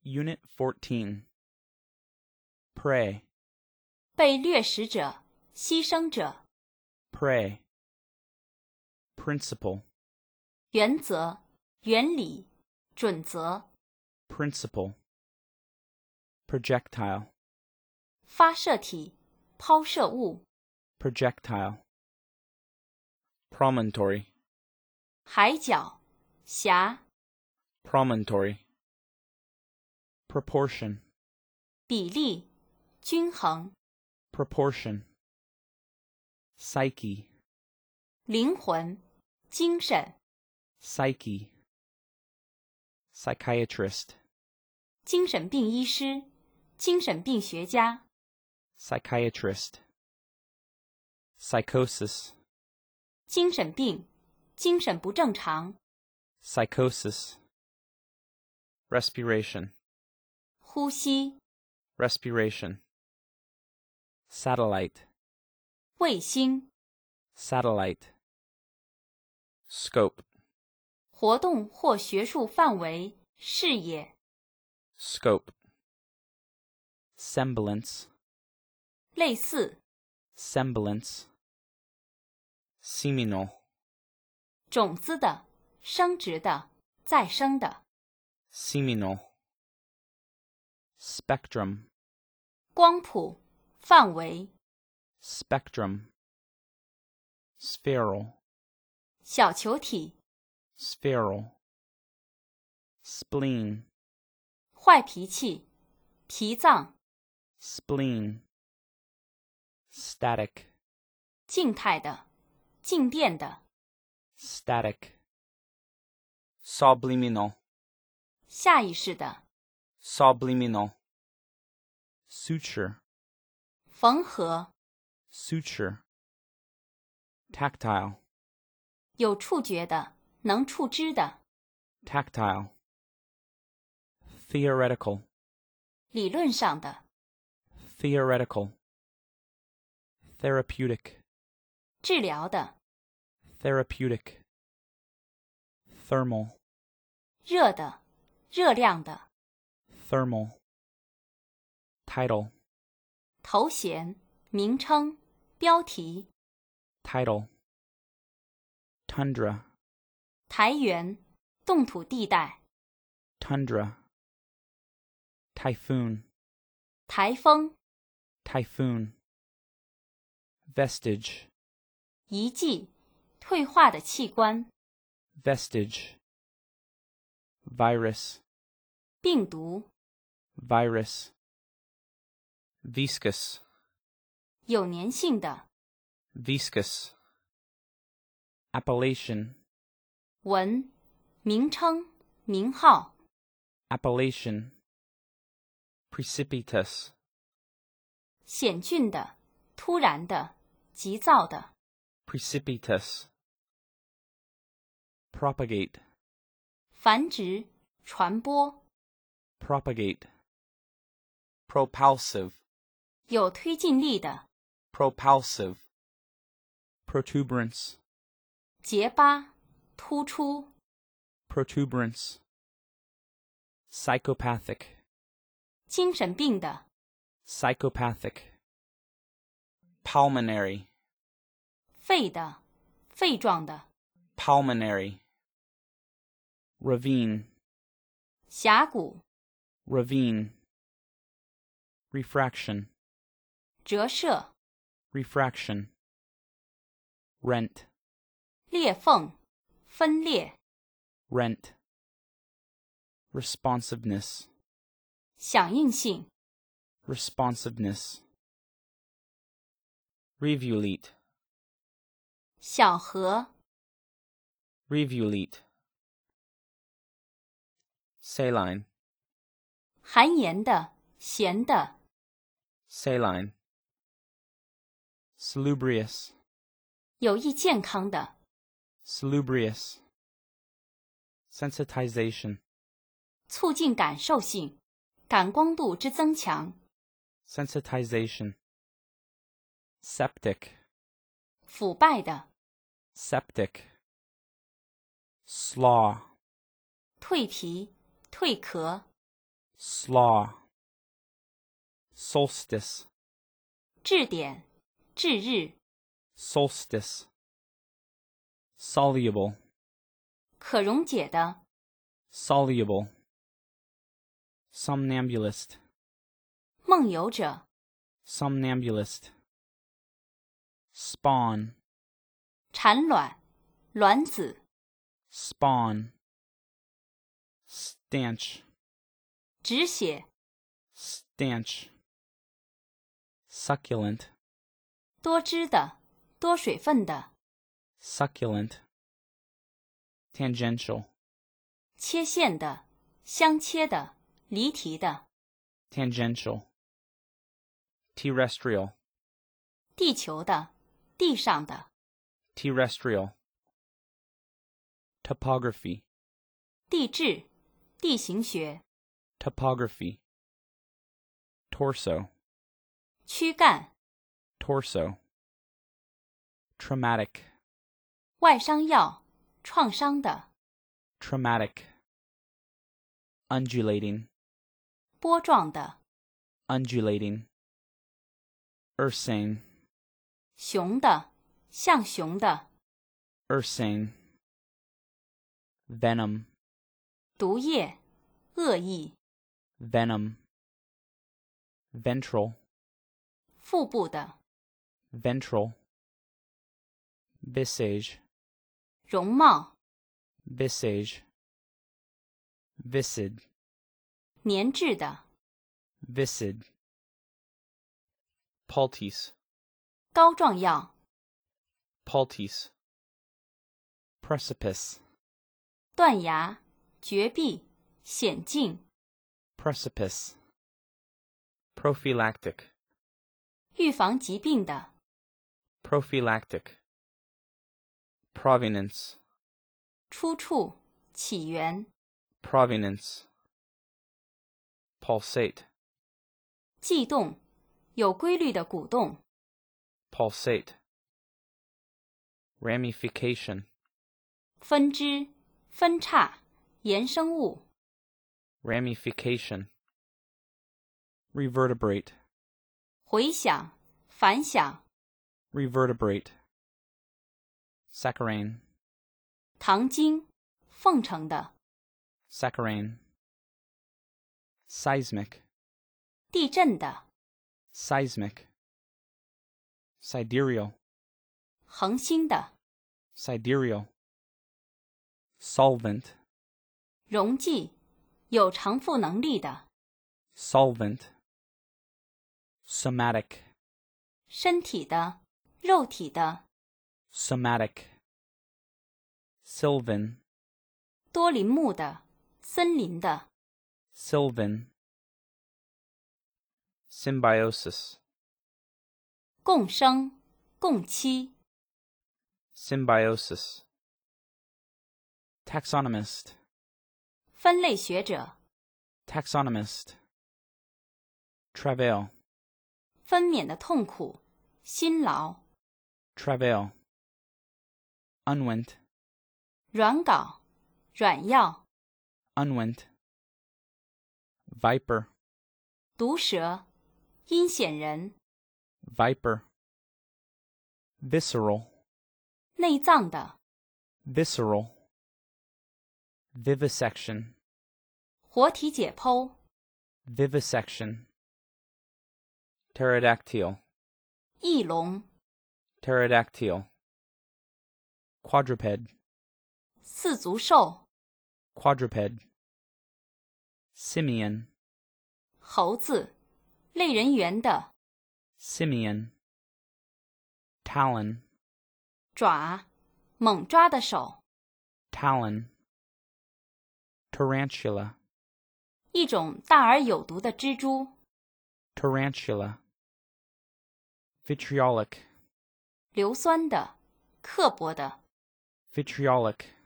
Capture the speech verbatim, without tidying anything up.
Unit fourteen. Prey. 被掠食者、牺牲者。 Prey. Principle. 原则、原理、准则。 Principle. Projectile. 发射体、抛射物。 Projectile. Promontory. 海角、峡。 Promontory. Proportion. 比例、均衡。 Proportion. Psyche. 灵魂、精神。 Psyche. Psychiatrist. 精神病医师、精神病学家。 Psychiatrist. Psychosis. 精神病、精神不正常。 Psychosis. Respiration. 呼吸。 Respiration. Satellite. 卫星。 Satellite. Scope. 活动或学术范围、视野。 Scope. Semblance. 类似。 Semblance. Seminal. 种子的、生殖的、再生的。 Seminal. Spectrum. 光谱、范围。 Spectrum. Spheral. 小球体。 Spheral. Spleen. 坏脾气、脾脏。 Spleen. Static. 静态的、静电的。 Static. Subliminal. 下意识的。 Subliminal. Suture. 缝合。 Suture. Tactile. 有触觉的、能触知的。 Tactile. Theoretical. 理论上的。 Theoretical. Therapeutic. 治疗的。 Therapeutic. Thermal. 热的、热量的。 Thermal. Title. 头衔、名称、标题。 Title. Tundra. 台原、冻土地带。 Tundra. Typhoon. 台风。 Typhoon. Vestige. 遗迹、退化的器官。 Vestige. Virus. 病毒。 Virus. Viscous. 有粘性的。 Viscous. Appellation. 文、名称、名号。 Appellation. Precipitous. 险峻的、突然的、急躁的。 Precipitous. Propagate. 繁殖、传播。 Propagate. Propulsive. 有推进力的。 Propulsive. Protuberance. 结巴、突出。 Protuberance. Psychopathic. 精神病的。 Psychopathic. Pulmonary. 肺的、肺状的。 Pulmonary. Ravine. 峡谷。 Ravine. Refraction. 折射。 Refraction. Rent. 裂缝、分裂。 Rent. Responsiveness. 响应性。 Responsiveness. Rivulite. 小河。 Rivulite. Saline. 含盐的、咸的。 Saline. Salubrious. 有益健康的。 Salubrious. Sensitization. 促进感受性、感光度之增强。 Sensitization. Septic. 腐败的。 Septic. Slaw. 蜕皮、蜕壳。 slaw, solstice, 至点，至日， solstice, soluble, 可溶解的， soluble, somnambulist, 梦游者， somnambulist, spawn, 产卵，卵子， spawn, stanch, 止血， stanch, succulent, 多汁的，多水分的， succulent, tangential, 切线的，相切的，离题的， tangential, terrestrial, 地球的，地上的， terrestrial, topography, 地质，地形学， topography, torso, 躯干， torso, traumatic, 外伤药，创伤的， traumatic, undulating, 波状的， undulating, ursine, 熊的，像熊的， ursine, venom, 毒液，恶意， venom, ventral, 腹部的， ventral, visage, 容貌， visage, viscid, 粘滞的， viscid, pultis, 膏状药， pultis, precipice, 断崖，绝壁，险境， precipice, prophylactic, 预防疾病的， prophylactic, provenance, 出处，起源， provenance, pulsate, 悸动，有规律的鼓动， pulsate, ramification, 分支，分叉，衍生物， ramification, revertebrate, 回响，反响， revertebrate, saccharine, 糖精，奉承的， saccharine, seismic, 地震的， seismic, sidereal, 恒星的， sidereal, solvent, 溶剂，有偿付能力的， solvent, somatic, 身体的，肉体的， somatic, sylvan, 多林木的，森林的， sylvan, symbiosis, 共生，共栖， symbiosis, taxonomist, 分类学者， taxonomist, travail, 分娩的痛苦，辛劳， travail, unwent, 软睾，软药， unwent, viper, 毒蛇，阴险人， viper, visceral, 内脏的， visceral, vivisection, 活体解剖， vivisection, pterodactyl, 翼龙， pterodactyl, quadruped, 四足兽， quadruped, simian, 猴子，类人猿的， simian, talon, 爪，猛抓的手， talon, tarantula, 一种大而有毒的蜘蛛， tarantula, vitriolic, 硫酸的，刻薄的， vitriolic,